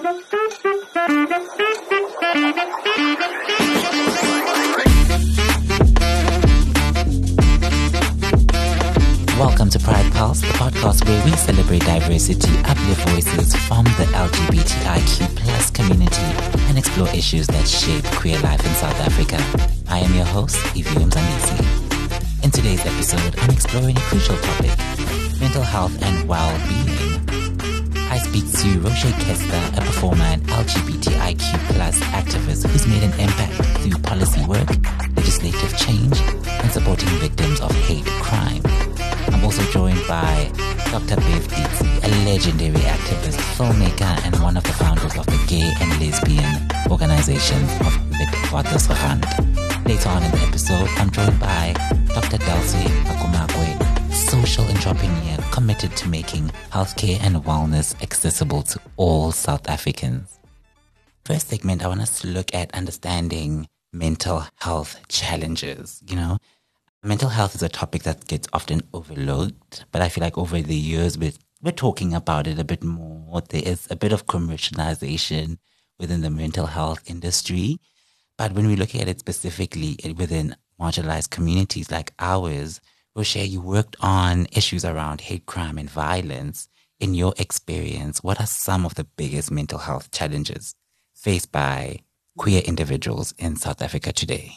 Welcome to Pride Pulse, the podcast where we celebrate diversity, uplift voices from the LGBTIQ plus community, and explore issues that shape queer life in South Africa. I am your host, Evie Mzanisi. In today's episode, I'm exploring a crucial topic, mental health and well-being. I speak to Roche Kester, a performer and LGBTIQ plus activist who's made an impact through policy work, legislative change, and supporting victims of hate crime. I'm also joined by Dr. Bev Ditsi, a legendary activist, filmmaker, and one of the founders of the gay and lesbian organization of Witwatersrand. Later on in the episode, I'm joined by Dr. Delcy Akumakwe, social entrepreneur committed to making healthcare and wellness accessible to all South Africans. First segment, I want us to look at understanding mental health challenges. Mental health is a topic that gets often overlooked, but I feel like over the years we're talking about it a bit more. There is a bit of commercialization within the mental health industry, but when we look at it specifically within marginalized communities like ours, Roche, you worked on issues around hate crime and violence. In your experience, what are some of the biggest mental health challenges faced by queer individuals in South Africa today?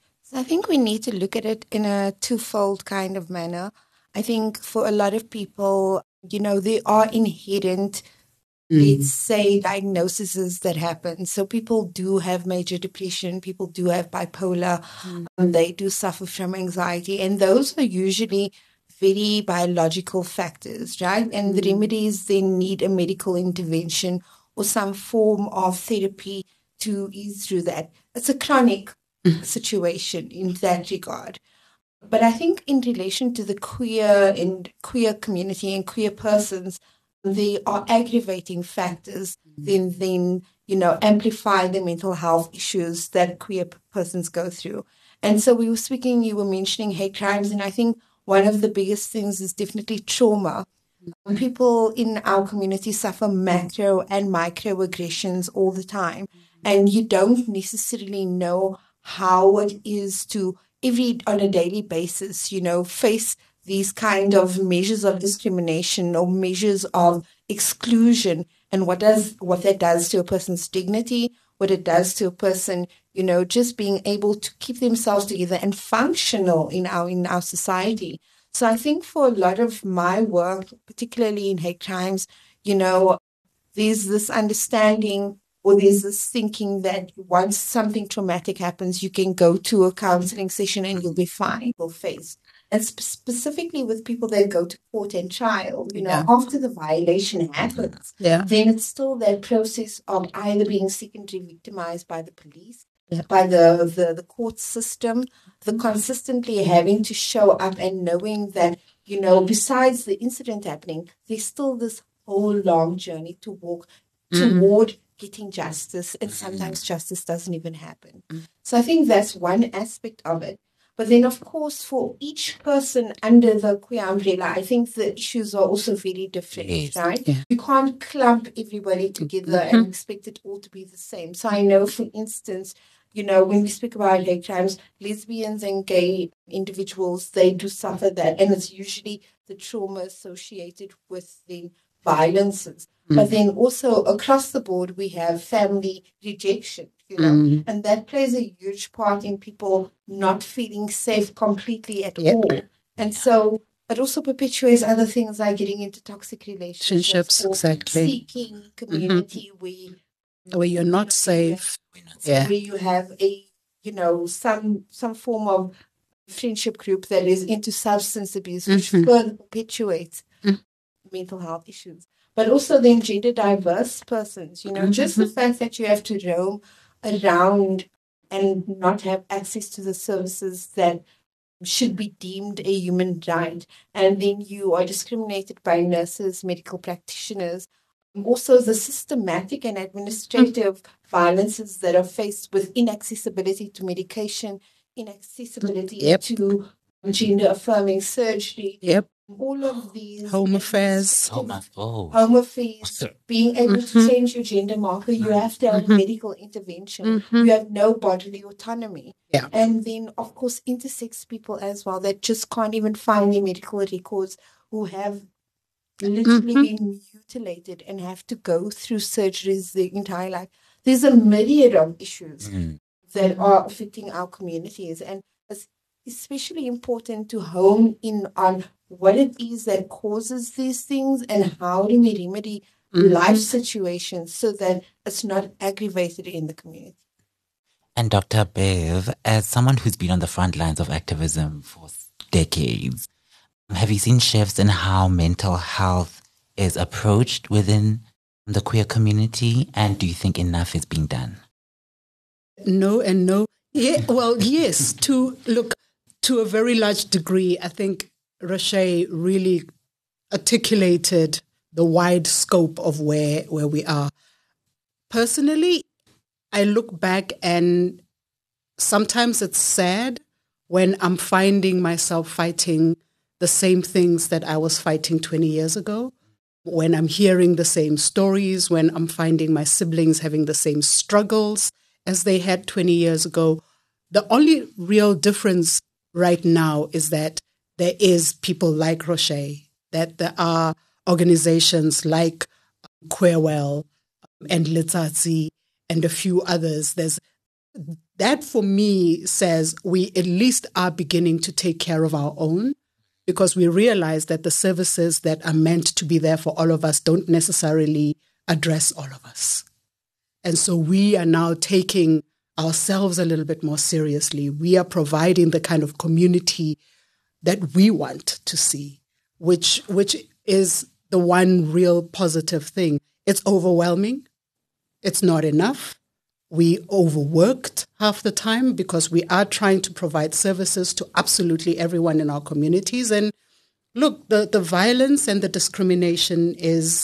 I think we need to look at it in a twofold kind of manner. I think for a lot of people, there are inherent, let's say, diagnoses that happen. So people do have major depression, people do have bipolar, they do suffer from anxiety, and those are usually very biological factors, right? And the remedies then need a medical intervention or some form of therapy to ease through that. It's a chronic situation in that regard. But I think in relation to the queer community and queer persons, they are aggravating factors then amplify the mental health issues that queer persons go through. And so you were mentioning hate crimes, and I think one of the biggest things is definitely trauma. People in our community suffer macro and microaggressions all the time, and you don't necessarily know how it is to on a daily basis, face these kind of measures of discrimination or measures of exclusion, and what that does to a person's dignity, what it does to a person, just being able to keep themselves together and functional in our society. So I think for a lot of my work, particularly in hate crimes, there's this understanding, or there's this thinking that once something traumatic happens, you can go to a counseling session and you'll be fine, you'll face. And specifically with people that go to court and trial, after the violation happens, then it's still that process of either being secondary victimized by the police, by the court system, the consistently having to show up and knowing that, besides the incident happening, there's still this whole long journey to walk toward getting justice, and sometimes justice doesn't even happen. So I think that's one aspect of it. But then, of course, for each person under the queer umbrella, I think the issues are also very different, right? Yeah. You can't clump everybody together and expect it all to be the same. So I know, for instance, when we speak about hate crimes, lesbians and gay individuals, they do suffer that. And it's usually the trauma associated with the violences. But then also across the board, we have family rejection, and that plays a huge part in people not feeling safe completely at all. And so it also perpetuates other things like getting into toxic relationships, exactly. Seeking community where you're not safe. Where you have some form of friendship group that is into substance abuse, which further perpetuates mental health issues. But also then gender diverse persons, just the fact that you have to roam around and not have access to the services that should be deemed a human right. And then you are discriminated by nurses, medical practitioners. Also the systematic and administrative violences that are faced with inaccessibility to medication, inaccessibility to gender affirming surgery. all of these Home affairs. home affairs, being able to change your gender marker, you have to have medical intervention. You have no bodily autonomy. Yeah. And then, of course, intersex people as well that just can't even find their medical records, who have literally been mutilated and have to go through surgeries their entire life. There's a myriad of issues that are affecting our communities, and it's especially important to hone in on what it is that causes these things and how do we remedy life situations so that it's not aggravated in the community. And Dr. Bev, as someone who's been on the front lines of activism for decades, have you seen shifts in how mental health is approached within the queer community? And do you think enough is being done? No and no. Yeah, well, yes, to a very large degree, I think Roche really articulated the wide scope of where we are. Personally, I look back and sometimes it's sad when I'm finding myself fighting the same things that I was fighting 20 years ago, when I'm hearing the same stories, when I'm finding my siblings having the same struggles as they had 20 years ago. The only real difference right now is that there is people like Roche, that there are organizations like Queerwell and Letsatsi and a few others. That for me says we at least are beginning to take care of our own, because we realize that the services that are meant to be there for all of us don't necessarily address all of us. And so we are now taking ourselves a little bit more seriously. We are providing the kind of community that we want to see, which is the one real positive thing. It's overwhelming. It's not enough. We overworked half the time because we are trying to provide services to absolutely everyone in our communities. And look, the violence and the discrimination is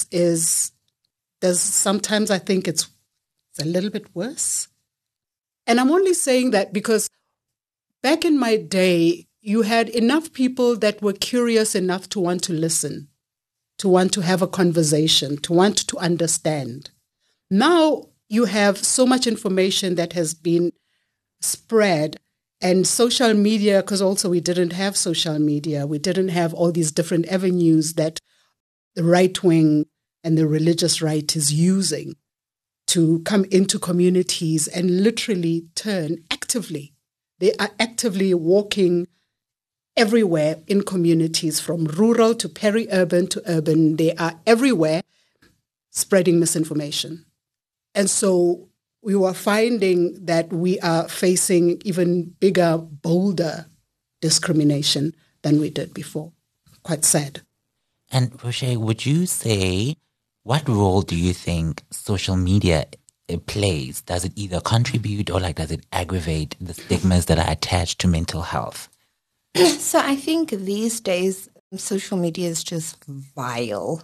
there's sometimes I think it's a little bit worse. And I'm only saying that because back in my day, you had enough people that were curious enough to want to listen, to want to have a conversation, to want to understand. Now you have so much information that has been spread, and social media, because also we didn't have social media. We didn't have all these different avenues that the right wing and the religious right is using to come into communities and literally turn actively. They are actively walking everywhere in communities, from rural to peri-urban to urban. They are everywhere spreading misinformation. And so we were finding that we are facing even bigger, bolder discrimination than we did before. Quite sad. And Roche, would you say, what role do you think social media plays? Does it either contribute or does it aggravate the stigmas that are attached to mental health? So I think these days social media is just vile.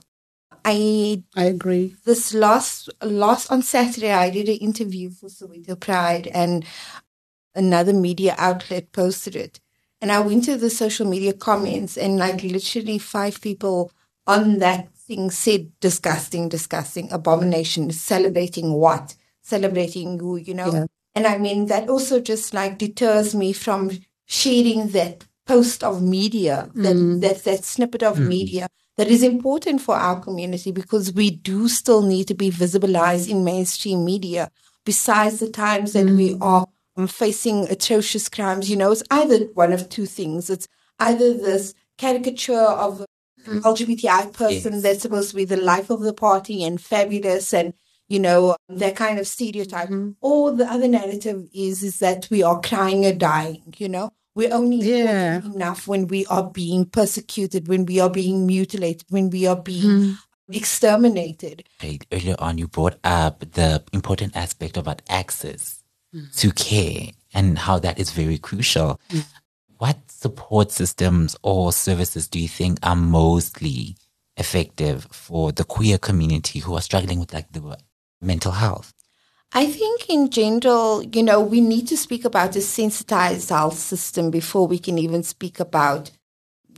I agree. This last on Saturday, I did an interview for Soweto Pride, and another media outlet posted it. And I went to the social media comments, and literally 5 people on that thing said disgusting, abomination, celebrating what? Celebrating who, Yeah. And I mean, that also just deters me from sharing that post of media, that snippet of media that is important for our community, because we do still need to be visibilized in mainstream media. Besides the times that we are facing atrocious crimes, it's either one of two things. It's either this caricature of LGBTI person that's supposed to be the life of the party and fabulous and, that kind of stereotype. Or the other narrative is that we are crying or dying, We're only enough when we are being persecuted, when we are being mutilated, when we are being exterminated. Earlier on, you brought up the important aspect about access to care and how that is very crucial. What support systems or services do you think are mostly effective for the queer community who are struggling with the mental health? I think in general, we need to speak about a sensitized health system before we can even speak about,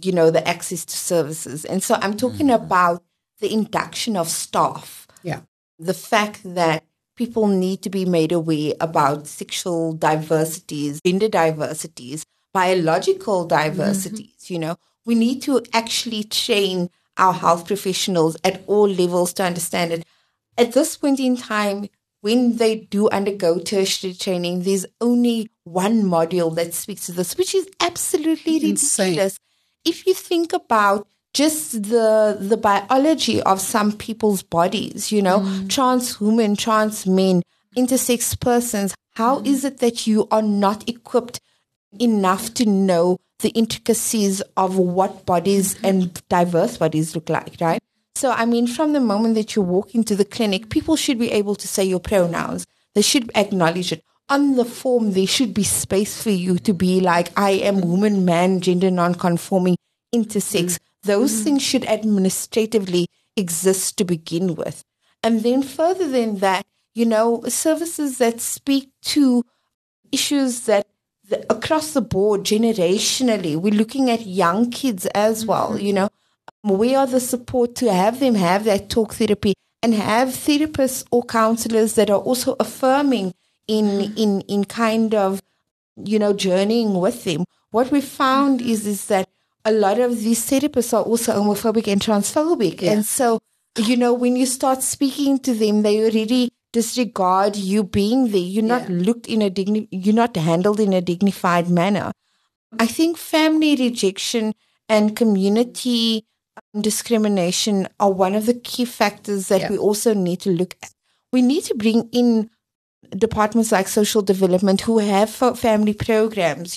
the access to services. And so I'm talking about the induction of staff. Yeah. The fact that people need to be made aware about sexual diversities, gender diversities, biological diversities, We need to actually train our health professionals at all levels to understand it. At this point in time, when they do undergo tertiary training, there's only one module that speaks to this, which is absolutely ridiculous. If you think about just the biology of some people's bodies, trans women, trans men, intersex persons, how is it that you are not equipped enough to know the intricacies of what bodies and diverse bodies look like, right? So, from the moment that you walk into the clinic, people should be able to say your pronouns. They should acknowledge it. On the form, there should be space for you to be like, I am woman, man, gender non-conforming, intersex. Those things should administratively exist to begin with. And then further than that, services that speak to issues that across the board, generationally, we're looking at young kids as well, where are the support to have them have that talk therapy and have therapists or counselors that are also affirming in kind of, journeying with them. What we found is that a lot of these therapists are also homophobic and transphobic. Yeah. And so, when you start speaking to them, they already disregard you being there. You're not you're not handled in a dignified manner. I think family rejection and community discrimination are one of the key factors that we also need to look at. We need to bring in departments like social development who have family programs,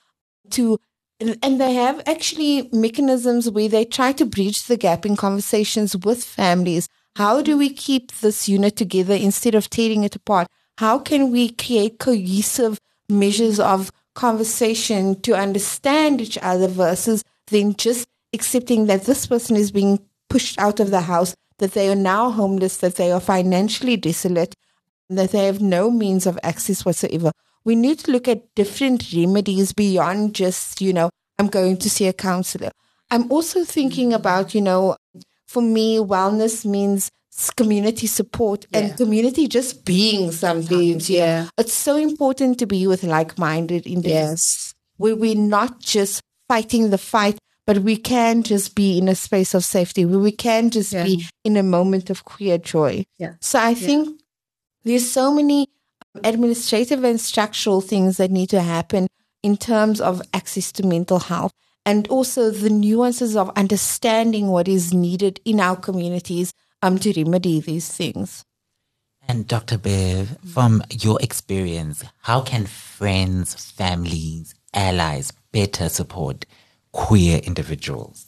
and they have actually mechanisms where they try to bridge the gap in conversations with families. How do we keep this unit together instead of tearing it apart? How can we create cohesive measures of conversation to understand each other versus then just accepting that this person is being pushed out of the house, that they are now homeless, that they are financially desolate, that they have no means of access whatsoever. We need to look at different remedies beyond just, I'm going to see a counselor. I'm also thinking about, for me, wellness means community support and community just being sometimes. Yeah. It's so important to be with like-minded individuals where we're not just fighting the fight, but we can just be in a space of safety, where we can just be in a moment of queer joy. Yeah. So I think there's so many administrative and structural things that need to happen in terms of access to mental health, and also the nuances of understanding what is needed in our communities to remedy these things. And Dr. Bev, from your experience, how can friends, families, allies better support queer individuals?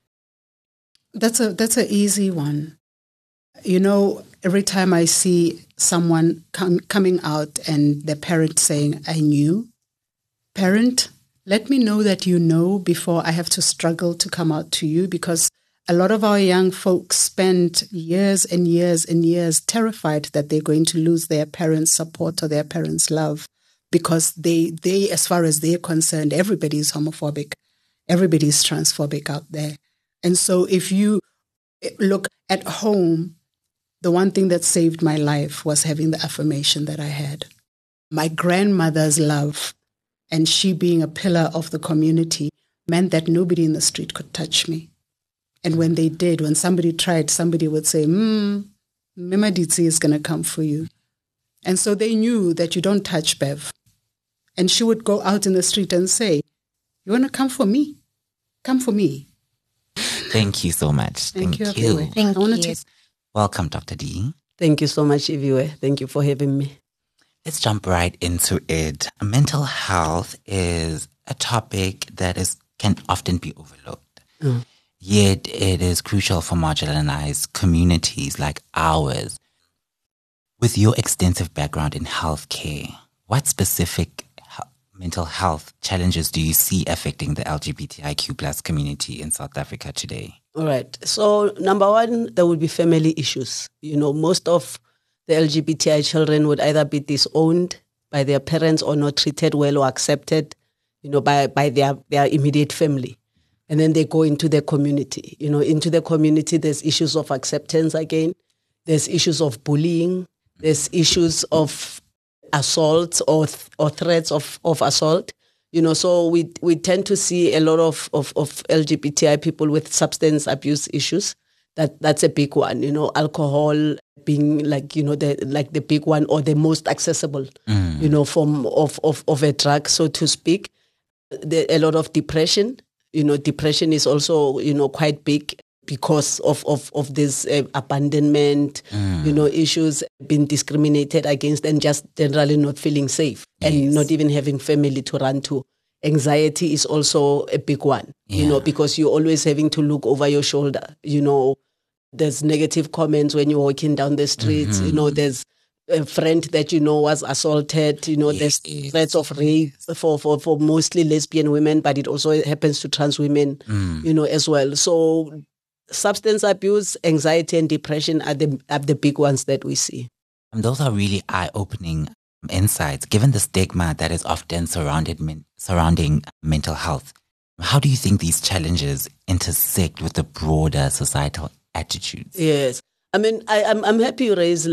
That's an easy one. Every time I see someone coming out and their parent saying, I knew, parent, let me know that you know before I have to struggle to come out to you, because a lot of our young folks spend years and years and years terrified that they're going to lose their parents' support or their parents' love, because they, as far as they're concerned, everybody is homophobic. Everybody is transphobic out there. And so if you look at home, the one thing that saved my life was having the affirmation that I had. My grandmother's love and she being a pillar of the community meant that nobody in the street could touch me. And when they did, when somebody tried, somebody would say, Memaditsi is going to come for you. And so they knew that you don't touch Bev. And she would go out in the street and say, you want to come for me? Come for me. Thank you so much. Thank you. Thank you. Welcome, Dr. D. Thank you so much, Iviwe. Thank you for having me. Let's jump right into it. Mental health is a topic that can often be overlooked. Yet it is crucial for marginalized communities like ours. With your extensive background in healthcare, what specific mental health challenges do you see affecting the LGBTIQ plus community in South Africa today? All right. So number one, there would be family issues. Most of the LGBTI children would either be disowned by their parents or not treated well or accepted, by their immediate family. And then they go into the community. Into the community, there's issues of acceptance again. There's issues of bullying. There's issues of assault or threats of assault. So we tend to see a lot of LGBTI people with substance abuse issues. That's a big one. Alcohol being the big one or the most accessible, form of a drug, so to speak. A lot of depression. Depression is also, quite big because of this abandonment, issues, being discriminated against and just generally not feeling safe and not even having family to run to. Anxiety is also a big one, because you're always having to look over your shoulder. There's negative comments when you're walking down the streets. There's a friend that was assaulted. There's threats of rape for mostly lesbian women, but it also happens to trans women, as well. So substance abuse, anxiety, and depression are the big ones that we see. Those are really eye-opening insights, given the stigma that is often surrounding mental health. How do you think these challenges intersect with the broader societal attitudes? Yes. I mean, I'm happy you raise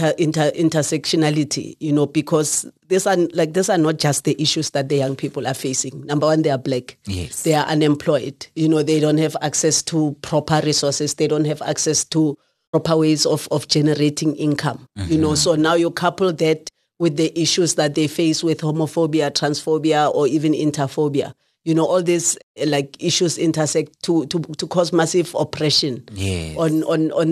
intersectionality, because these are not just the issues that the young people are facing. Number one, they are Black. Yes. They are unemployed. They don't have access to proper resources. They don't have access to proper ways of generating income. So now you couple that with the issues that they face with homophobia, transphobia, or even interphobia. All these issues intersect to cause massive oppression on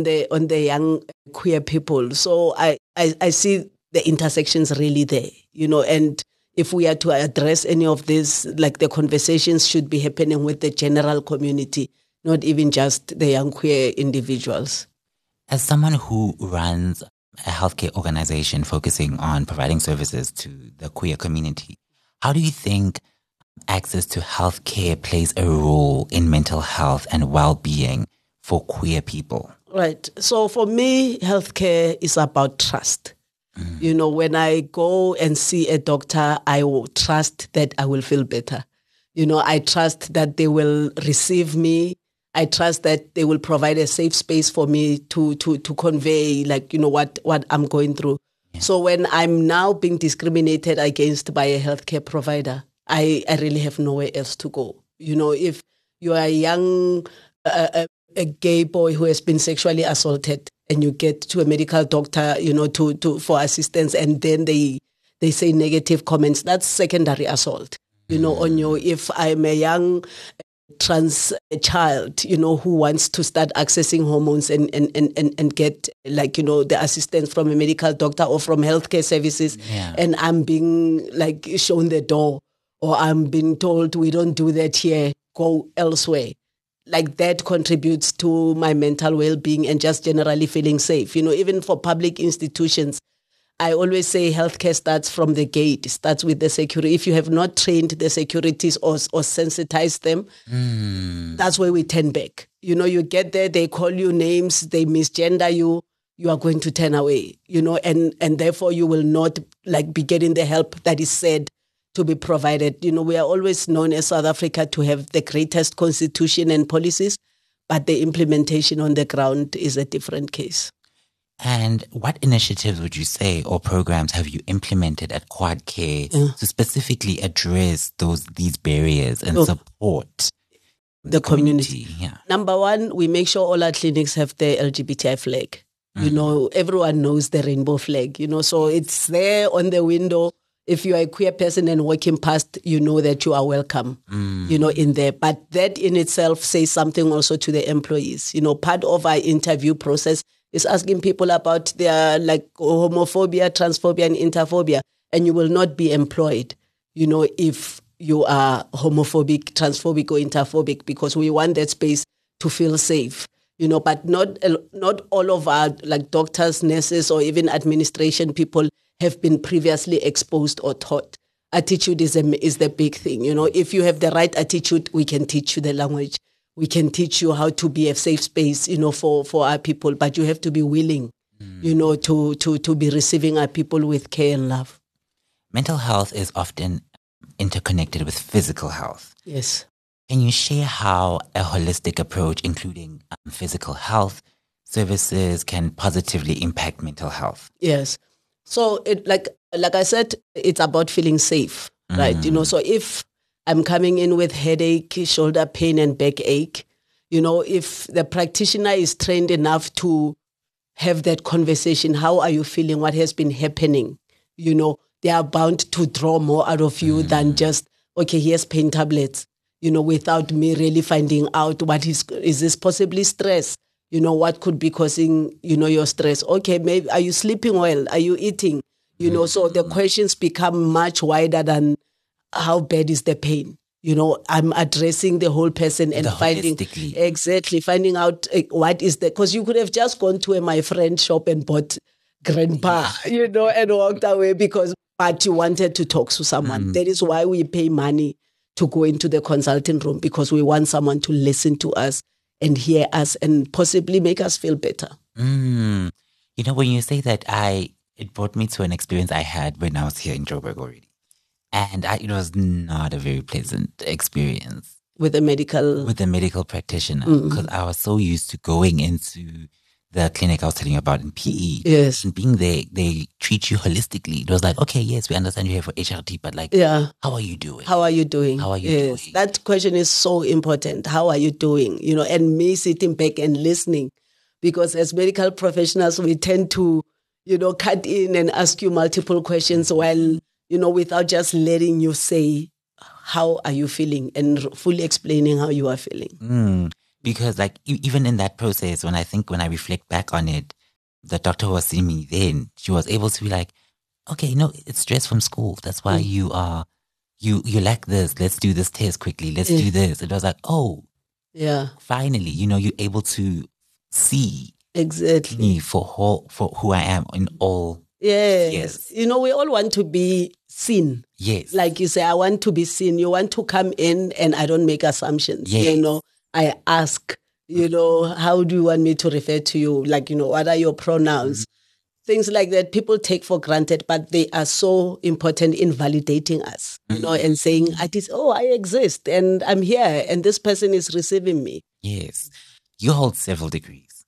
the young queer people. So I see the intersections really there, and if we are to address any of this, the conversations should be happening with the general community, not even just the young queer individuals. As someone who runs a healthcare organization focusing on providing services to the queer community, how do you think access to healthcare plays a role in mental health and well-being for queer people? Right. So for me, healthcare is about trust. When I go and see a doctor, I will trust that I will feel better. I trust that they will receive me. I trust that they will provide a safe space for me to convey, what I'm going through. Yeah. So when I'm now being discriminated against by a healthcare provider, I really have nowhere else to go. If you are a young, a gay boy who has been sexually assaulted and you get to a medical doctor, for assistance, and then they say negative comments, that's secondary assault, on you. If I'm a young trans child, who wants to start accessing hormones and get the assistance from a medical doctor or from healthcare services, and I'm being shown the door, or I'm being told we don't do that here, go elsewhere. That contributes to my mental well-being and just generally feeling safe. Even for public institutions, I always say healthcare starts from the gate, starts with the security. If you have not trained the securities or sensitized them, that's where we turn back. You get there, they call you names, they misgender you, you are going to turn away, and therefore you will not be getting the help that is said to be provided. We are always known as South Africa to have the greatest constitution and policies, but the implementation on the ground is a different case. And what initiatives would you say or programs have you implemented at Quad Care to specifically address these barriers and support the community? Yeah. Number one, we make sure all our clinics have the LGBTI flag. Everyone knows the rainbow flag, so it's there on the window. If you are a queer person and walking past, you know that you are welcome, in there. But that in itself says something also to the employees. Part of our interview process is asking people about their homophobia, transphobia, and interphobia. And you will not be employed, if you are homophobic, transphobic, or interphobic, because we want that space to feel safe. But not all of our doctors, nurses, or even administration people have been previously exposed or taught. Attitude is the big thing. If you have the right attitude, we can teach you the language. We can teach you how to be a safe space, for our people. But you have to be willing, to be receiving our people with care and love. Mental health is often interconnected with physical health. Yes. Can you share how a holistic approach, including physical health services, can positively impact mental health? Yes. So like I said, it's about feeling safe, right? So if I'm coming in with headache, shoulder pain, and backache, if the practitioner is trained enough to have that conversation, how are you feeling? What has been happening? They are bound to draw more out of you than just, okay, here's pain tablets, without me really finding out what is this possibly stress? What could be causing, your stress? Okay, maybe, are you sleeping well? Are you eating? So the questions become much wider than how bad is the pain. I'm addressing the whole person and finding out what is the, because you could have just gone to my friend's shop and bought grandpa, and walked away but you wanted to talk to someone. That is why we pay money to go into the consulting room, because we want someone to listen to us and hear us and possibly make us feel better. When you say that, it brought me to an experience I had when I was here in Joburg already. And it was not a very pleasant experience. With a medical practitioner. Because I was so used to going into the clinic I was telling you about in PE. Yes. And being there, they treat you holistically. It was like, okay, yes, we understand you're here for HRT, but how are you doing? How are you doing? Doing? That question is so important. How are you doing? And me sitting back and listening, because as medical professionals, we tend to, cut in and ask you multiple questions while, without just letting you say, how are you feeling, and fully explaining how you are feeling. Because even in that process, when I reflect back on it, the doctor who was seeing me then, she was able to be like, okay, it's stress from school. That's why you lack this. Let's do this test quickly. Let's do this. It was like, oh, yeah. Finally, you're able to see exactly me for who I am in all. Yes. We all want to be seen. Yes. Like you say, I want to be seen. You want to come in and I don't make assumptions. Yes. I ask, how do you want me to refer to you? Like, what are your pronouns? Things like that people take for granted, but they are so important in validating us, and saying, I exist and I'm here and this person is receiving me. Yes. You hold several degrees.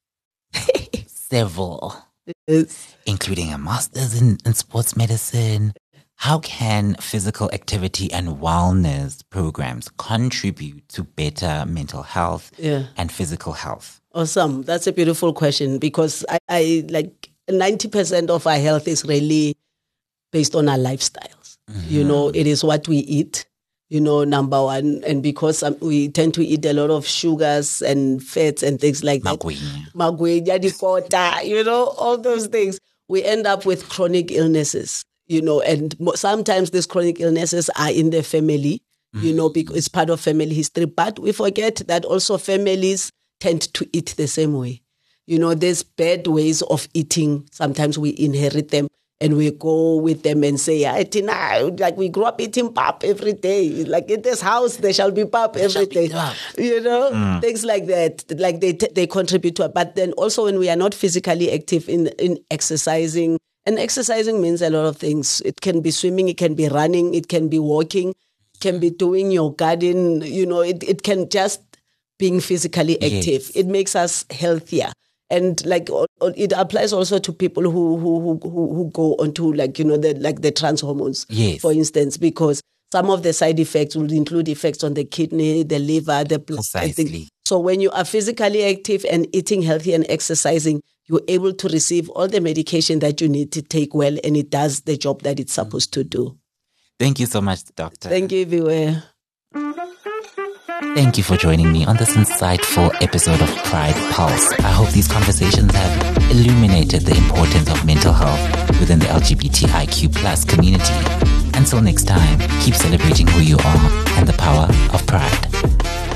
Several. Yes. Including a master's in sports medicine. How can physical activity and wellness programs contribute to better mental health and physical health? Awesome. That's a beautiful question, because I like 90% of our health is really based on our lifestyles. It is what we eat, number one. And because we tend to eat a lot of sugars and fats and things like that. Magwenya, dikota, all those things. We end up with chronic illnesses. And sometimes these chronic illnesses are in the family, because it's part of family history. But we forget that also families tend to eat the same way. There's bad ways of eating. Sometimes we inherit them and we go with them and say, like we grew up eating pap every day. Like in this house, there shall be pap every day. Things like that. Like they contribute to it. But then also when we are not physically active in exercising, and exercising means a lot of things. It can be swimming, it can be running, it can be walking, it can be doing your garden. It can just being physically active. Yes. It makes us healthier. And it applies also to people who go onto the trans hormones, for instance, because some of the side effects will include effects on the kidney, the liver, the blood. Precisely. So when you are physically active and eating healthy and exercising, you're able to receive all the medication that you need to take well, and it does the job that it's supposed to do. Thank you so much, Doctor. Thank you, Viwe. Thank you for joining me on this insightful episode of Pride Pulse. I hope these conversations have illuminated the importance of mental health within the LGBTIQ+ community. Until next time, keep celebrating who you are and the power of pride.